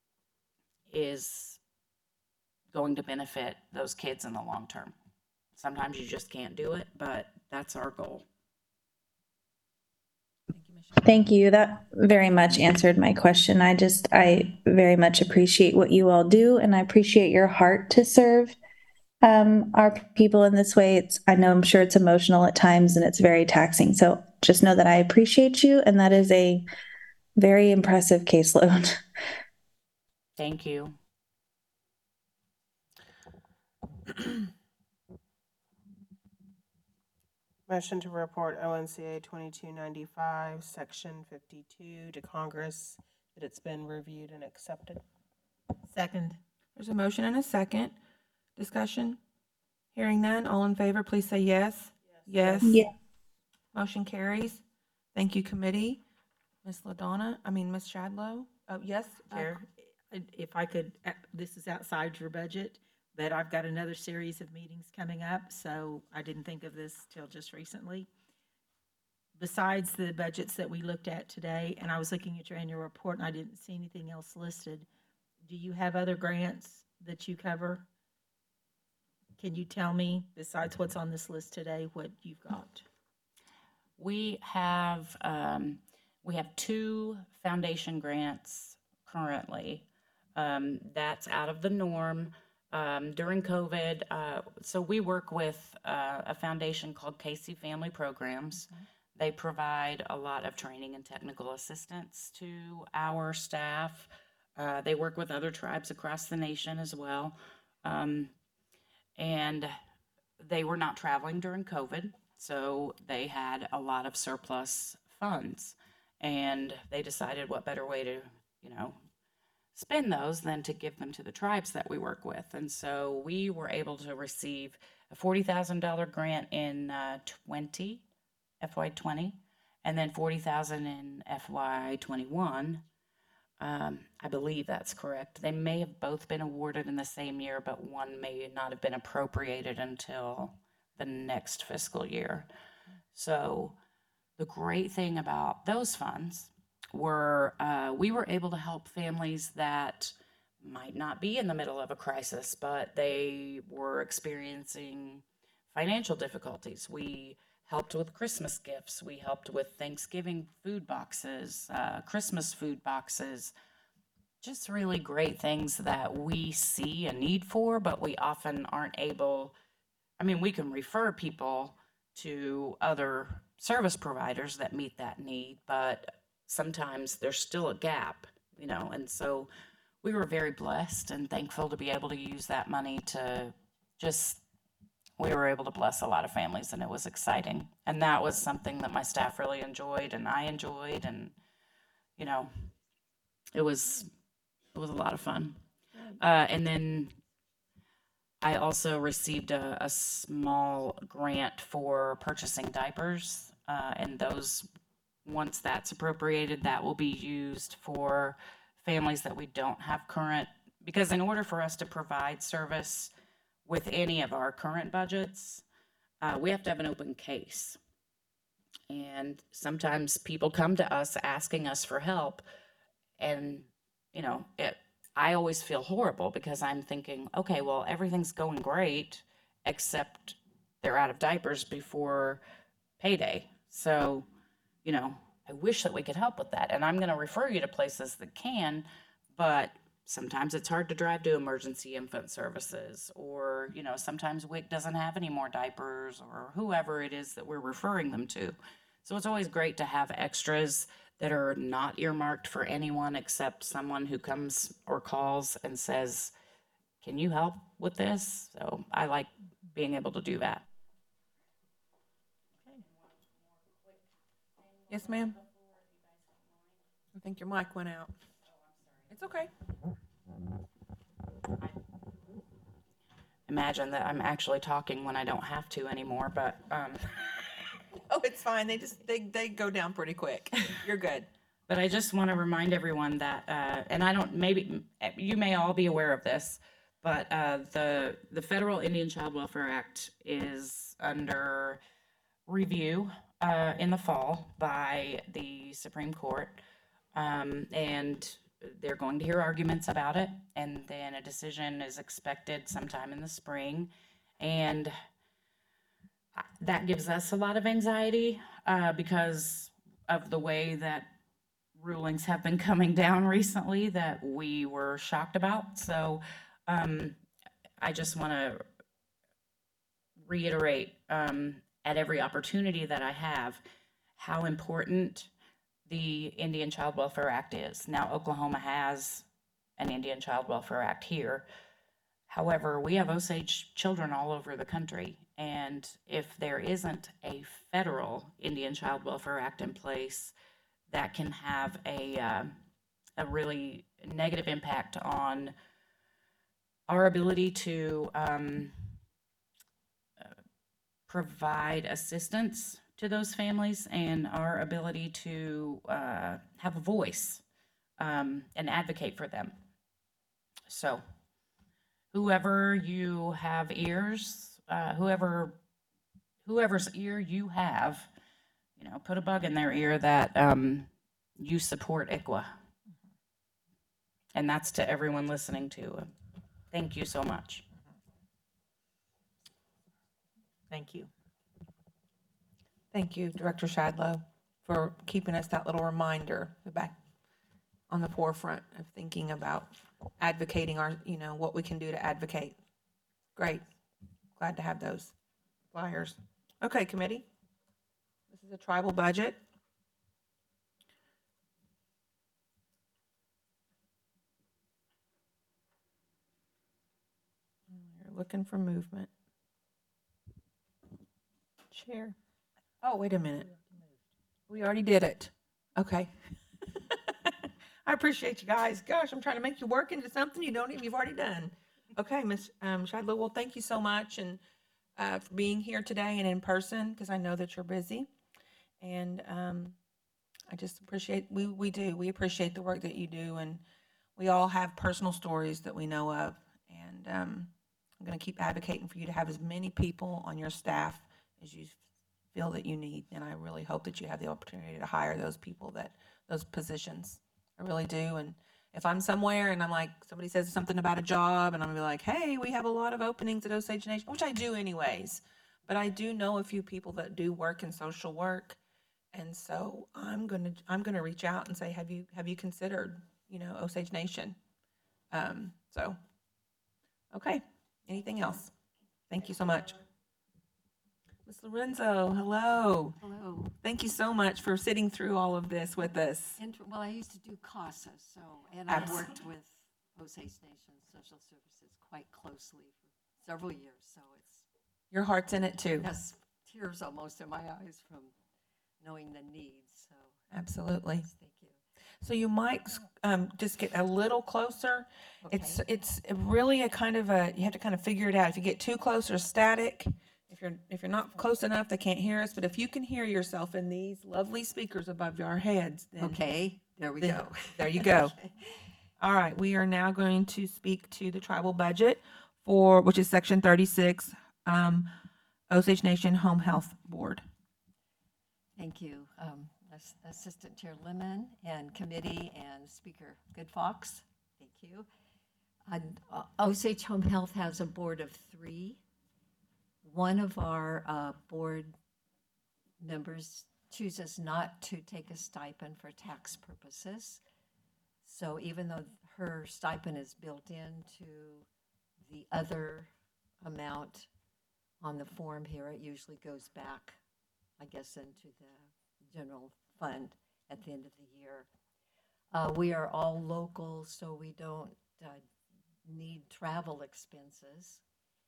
is going to benefit those kids in the long term. Sometimes you just can't do it, but that's our goal. Thank you. That very much answered my question. I very much appreciate what you all do, and I appreciate your heart to serve our people in this way. I'm sure it's emotional at times and it's very taxing. So just know that I appreciate you, and that is a very impressive caseload. Thank you. Motion to report ONCA 2295, Section 52 to Congress that it's been reviewed and accepted. Second. There's a motion and a second. Discussion? Hearing none, all in favor, please say yes. Yes. Yeah. Motion carries. Thank you, committee. Ms. Shadlow? Oh, yes, Chair, if I could, this is outside your budget, but I've got another series of meetings coming up, so I didn't think of this till just recently. Besides the budgets that we looked at today, and I was looking at your annual report and I didn't see anything else listed, do you have other grants that you cover? Can you tell me, besides what's on this list today, what you've got? We have 2 foundation grants currently. That's out of the norm. During COVID, so we work with a foundation called Casey Family Programs. They provide a lot of training and technical assistance to our staff. They work with other tribes across the nation as well. And they were not traveling during COVID, so they had a lot of surplus funds. And they decided what better way to, spend those than to give them to the tribes that we work with. And so we were able to receive a $40,000 grant in FY 20, and then $40,000 in FY 21. I believe that's correct. They may have both been awarded in the same year, but one may not have been appropriated until the next fiscal year. So the great thing about those funds were we were able to help families that might not be in the middle of a crisis, but they were experiencing financial difficulties. We helped with Christmas gifts. We helped with Thanksgiving food boxes, Christmas food boxes, just really great things that we see a need for, but we often aren't able. I mean, we can refer people to other service providers that meet that need, but sometimes there's still a gap, and so we were very blessed and thankful to be able to use that money to we were able to bless a lot of families, and it was exciting. And that was something that my staff really enjoyed and I enjoyed, and, it was a lot of fun. And then I also received a small grant for purchasing diapers, and those, once that's appropriated, that will be used for families that we don't have current, because in order for us to provide service with any of our current budgets, we have to have an open case. And sometimes people come to us asking us for help, and, I always feel horrible because I'm thinking, okay, well, everything's going great, except they're out of diapers before payday. So, I wish that we could help with that. And I'm going to refer you to places that can, but sometimes it's hard to drive to emergency infant services, or, sometimes WIC doesn't have any more diapers, or whoever it is that we're referring them to. So it's always great to have extras that are not earmarked for anyone except someone who comes or calls and says, can you help with this? So I like being able to do that. Yes, ma'am? I think your mic went out. It's okay. Imagine that I'm actually talking when I don't have to anymore, but Oh, it's fine. They go down pretty quick. You're good. But I just want to remind everyone that, and maybe you may all be aware of this, but the Federal Indian Child Welfare Act is under review in the fall by the Supreme Court, and they're going to hear arguments about it, and then a decision is expected sometime in the spring, and that gives us a lot of anxiety because of the way that rulings have been coming down recently that we were shocked about. So I just want to reiterate at every opportunity that I have how important the Indian Child Welfare Act is. Now, Oklahoma has an Indian Child Welfare Act here. However, we have Osage children all over the country, and if there isn't a federal Indian Child Welfare Act in place, that can have a really negative impact on our ability to provide assistance to those families and our ability to have a voice and advocate for them. So whoever you have ears, whoever's ear you have, put a bug in their ear that you support ICWA. And that's to everyone listening to. Thank you so much. Thank you. Thank you, Director Shadlow, for keeping us that little reminder back on the forefront of thinking about advocating what we can do to advocate. Great. Glad to have those flyers. Okay, committee. This is a tribal budget. You're looking for movement. Chair. Oh, wait a minute. We already did it. Okay. I appreciate you guys. Gosh, I'm trying to make you work into something you've already done. Okay, Ms. Shadlow, well, thank you so much and for being here today and in person, because I know that you're busy. And I just appreciate, we appreciate the work that you do, and we all have personal stories that we know of. And I'm going to keep advocating for you to have as many people on your staff as you feel that you need. And I really hope that you have the opportunity to hire those people, those positions. I really do. And if I'm somewhere and I'm like, somebody says something about a job and I'm gonna be like, hey, we have a lot of openings at Osage Nation, which I do anyways. but I do know a few people that do work in social work. And so I'm gonna reach out and say, have you considered, Osage Nation? So, okay, anything else? Thank you so much. Ms. Lorenzo, hello. Hello. Thank you so much for sitting through all of this with us. Well, I used to do CASA, and I Abs- worked with Osage Nation Social Services quite closely for several years, so it's, Your heart's in it too. has tears almost in my eyes from knowing the needs, so, Absolutely. thank you. So you might just get a little closer. It's Okay. it's really a kind of you have to kind of figure it out. If you get too close or static, if you're not close enough, they can't hear us. But if you can hear yourself in these lovely speakers above our heads, then Okay, there we then go. there you go. All right, we are now going to speak to the tribal budget which is section 36, Osage Nation Home Health Board. Thank you, Assistant Chair Lemon and committee and Speaker Good Fox. Thank you. And, Osage Home Health has a board of 3. One of our board members chooses not to take a stipend for tax purposes. So even though her stipend is built into the other amount on the form here, it usually goes back, I guess, into the general fund at the end of the year. We are all local, so we don't need travel expenses.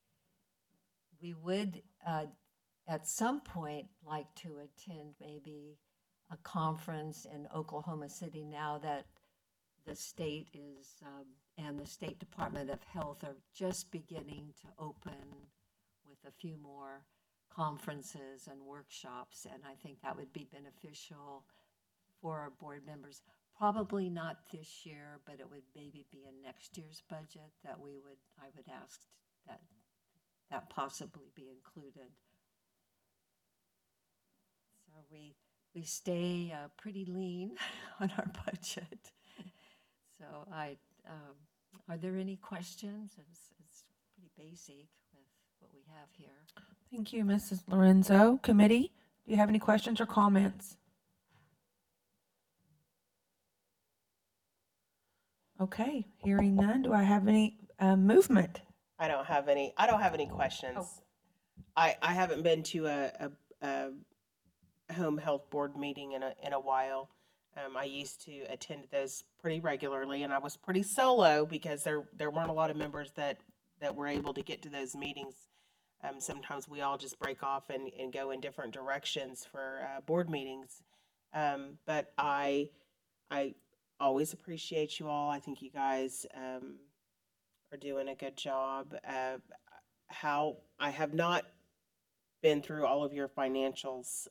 We would, at some point, like to attend maybe a conference in Oklahoma City now that the state is, and the State Department of Health are just beginning to open with a few more conferences and workshops, and I think that would be beneficial for our board members. Probably not this year, but it would maybe be in next year's budget that I would ask that possibly be included. So we stay pretty lean on our budget. So are there any questions? It's pretty basic with what we have here. Thank you, Mrs. Lorenzo. Committee, do you have any questions or comments? Okay, hearing none. Do I have any movement? I don't have any questions. I haven't been to a home health board meeting in a while. I used to attend those pretty regularly, and I was pretty solo because there weren't a lot of members that were able to get to those meetings. Sometimes we all just break off and go in different directions for board meetings. But I always appreciate you all. I think you guys are doing a good job. How I have not been through all of your financials.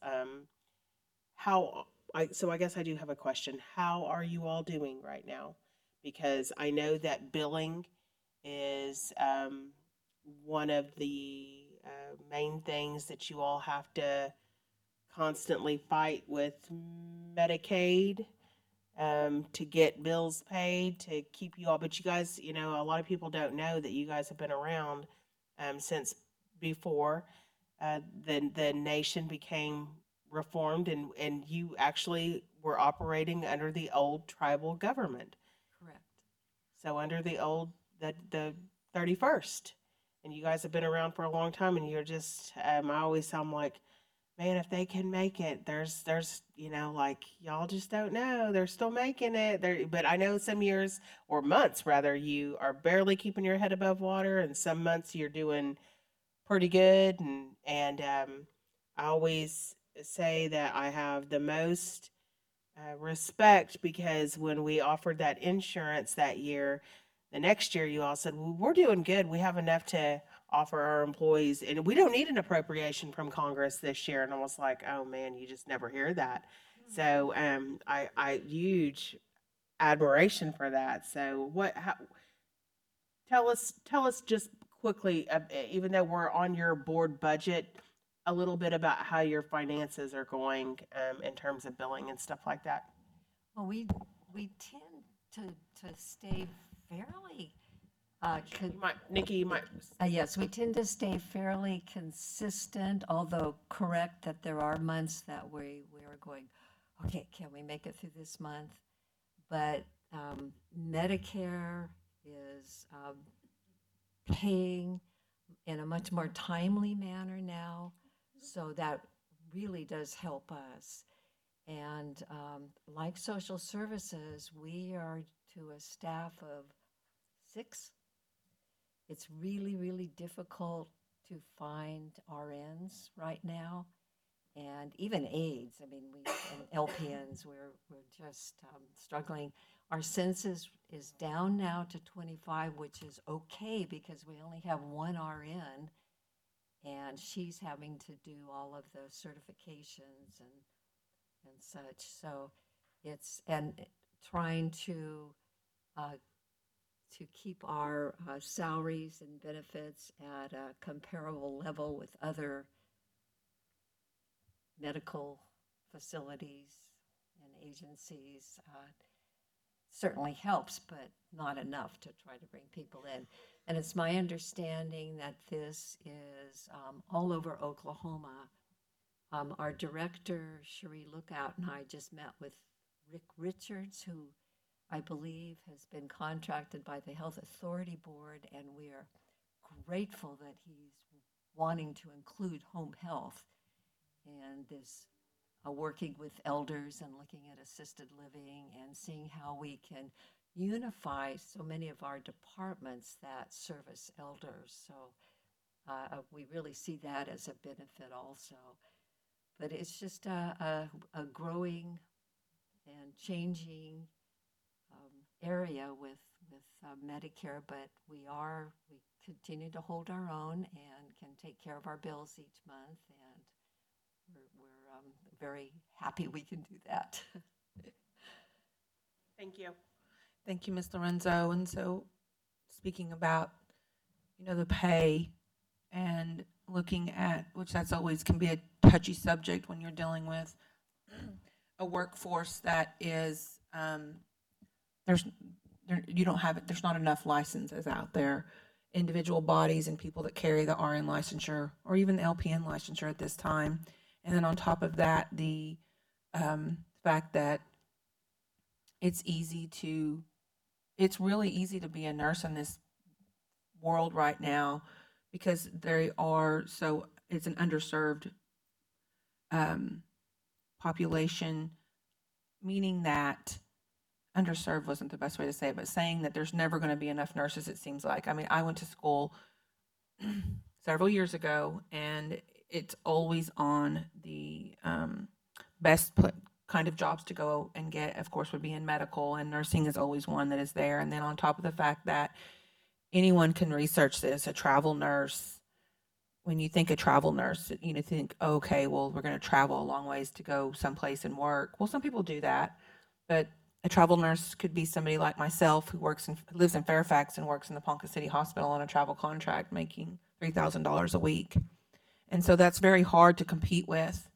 So I guess I do have a question. How are you all doing right now? Because I know that billing is one of the main things that you all have to constantly fight with Medicaid to get bills paid to keep you all. But you guys, a lot of people don't know that you guys have been around since before the nation became reformed, and you actually were operating under the old tribal government. Correct. So under the old the 31st, and you guys have been around for a long time, and you're just I always sound like, man, if they can make it, there's like y'all just don't know, they're still making it. But I know some years or months rather, you are barely keeping your head above water, and some months you're doing pretty good, and I always say that I have the most respect because when we offered that insurance that year, the next year you all said, well, we're doing good. We have enough to offer our employees, and we don't need an appropriation from Congress this year. And I was like, oh man, you just never hear that. So I huge admiration for that. So tell us just quickly, even though we're on your board budget, a little bit about how your finances are going in terms of billing and stuff like that. Well, we tend to stay fairly Nikki, you might. Yes, we tend to stay fairly consistent, although correct that there are months that we are going, okay, can we make it through this month? But Medicare is paying in a much more timely manner now, so that really does help us. And like social services, we are to a staff of 6. It's really, really difficult to find RNs right now, and even aides. I mean, and LPNs, we're just struggling. Our census is down now to 25, which is okay because we only have one RN, and she's having to do all of those certifications and such. So it's, and trying to keep our salaries and benefits at a comparable level with other medical facilities and agencies certainly helps, but not enough to try to bring people in. And it's my understanding that this is all over Oklahoma. Our director, Cherie Lookout, and I just met with Rick Richards, who I believe has been contracted by the Health Authority Board, and we are grateful that he's wanting to include home health and this working with elders and looking at assisted living and seeing how we can unify so many of our departments that service elders. So we really see that as a benefit also. But it's just a growing and changing area with Medicare, but we continue to hold our own and can take care of our bills each month, and we're very happy we can do that. Thank you. Thank you, Ms. Lorenzo. And so, speaking about, the pay and looking at, which that's always can be a touchy subject when you're dealing with a workforce that is, there's not enough licenses out there, individual bodies and people that carry the RN licensure or even the LPN licensure at this time. And then on top of that, the fact that it's really easy to be a nurse in this world right now because it's an underserved population, meaning that underserved wasn't the best way to say it, but saying that there's never going to be enough nurses, it seems like. I mean, I went to school several years ago, and it's always on the best kind of jobs to go and get, of course, would be in medical, and nursing is always one that is there. And then on top of the fact that anyone can research this, a travel nurse, when you think a travel nurse, think, okay, well, we're going to travel a long ways to go someplace and work. Well, some people do that, but a travel nurse could be somebody like myself who lives in Fairfax and works in the Ponca City Hospital on a travel contract, making $3,000 a week. And so that's very hard to compete with.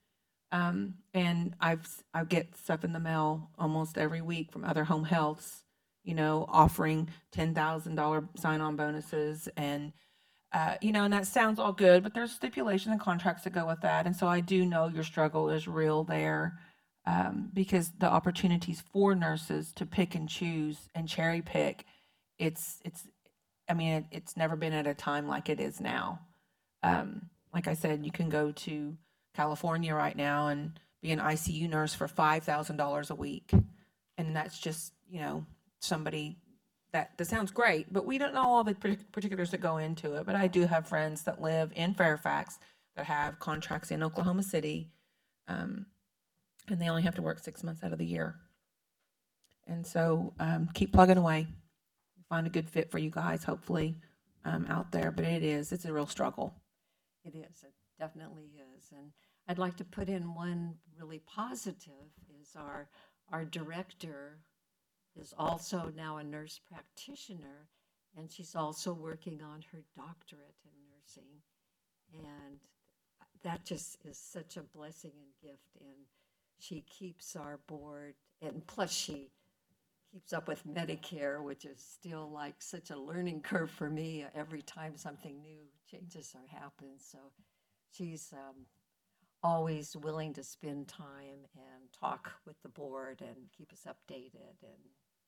And I get stuff in the mail almost every week from other home healths, offering $10,000 sign-on bonuses and, and that sounds all good, but there's stipulations and contracts that go with that. And so I do know your struggle is real there, because the opportunities for nurses to pick and choose and cherry pick, it's never been at a time like it is now. Like I said, you can go to California right now and be an ICU nurse for $5,000 a week. And that's just, somebody that sounds great, but we don't know all the particulars that go into it. But I do have friends that live in Fairfax that have contracts in Oklahoma City, and they only have to work 6 months out of the year. And so keep plugging away. Find a good fit for you guys, hopefully, out there. But it's a real struggle. It is. It definitely is. And I'd like to put in one really positive is our director is also now a nurse practitioner, and she's also working on her doctorate in nursing. And that just is such a blessing and gift. And she keeps our board, and plus she keeps up with Medicare, which is still like such a learning curve for me every time something new changes or happens. So she's always willing to spend time and talk with the board and keep us updated and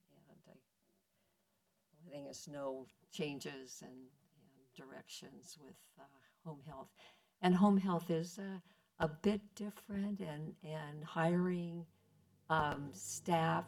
letting us know changes and directions with home health. And home health is a bit different, and hiring staff,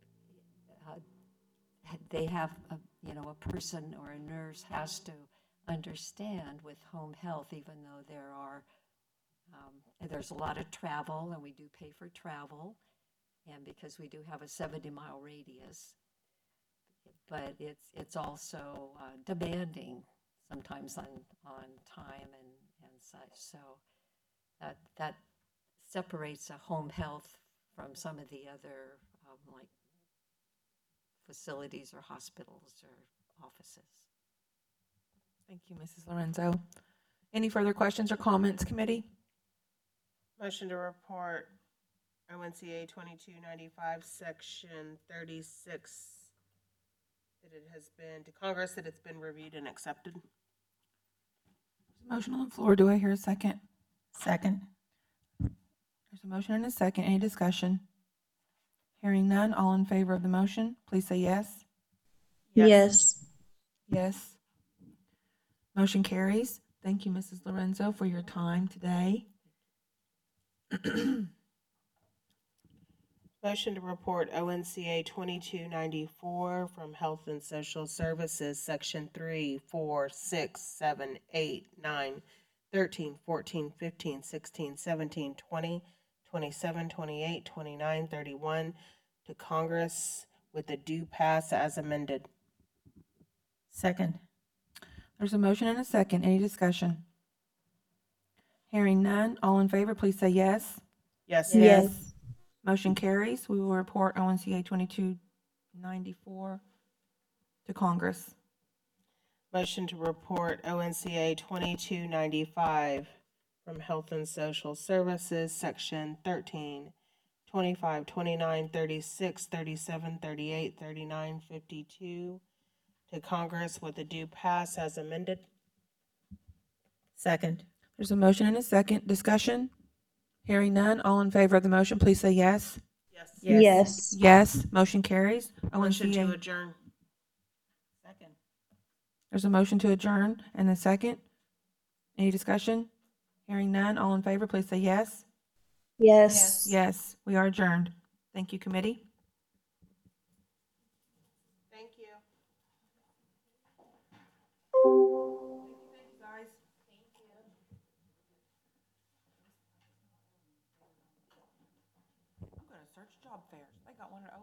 they have a person or a nurse has to understand with home health, even though there's a lot of travel, and we do pay for travel, and because we do have a 70-mile radius, but it's also demanding sometimes on time and such. So that separates a home health from some of the other like facilities or hospitals or offices. Thank you, Mrs. Lorenzo. Any further questions or comments, committee? Motion to report ONCA 2295, Section 36, that it has been to Congress, that it's been reviewed and accepted. Motion on the floor. Do I hear a second? Second. There's a motion and a second. Any discussion? Hearing none, all in favor of the motion, please say yes. Yes. Yes. Motion carries. Thank you, Mrs. Lorenzo, for your time today. Motion to report ONCA 2294 from Health and Social Services, Section 3, 4, 6, 7, 8, 9, 13, 14, 15, 16, 17, 20, 27, 28, 29, 31 to Congress with a due pass as amended. Second. There's a motion and a second. Any discussion? Hearing none, all in favor, please say yes. Yes. Yes. Motion carries. We will report ONCA 2294 to Congress. Motion to report ONCA 2295 from Health and Social Services, Section 13, 25, 29, 36, 37, 38, 39, 52 to Congress with a due pass as amended. Second. There's a motion and a second. Discussion? Hearing none, all in favor of the motion, please say yes. Yes. Yes. Yes. Motion carries. Motion to ONCA. adjourn. Second. There's a motion to adjourn and a second. Any discussion? Hearing none, all in favor, please say yes. Yes. Yes, we are adjourned. Thank you, committee. Thank you. Guys. I'm gonna search job fairs. They got one at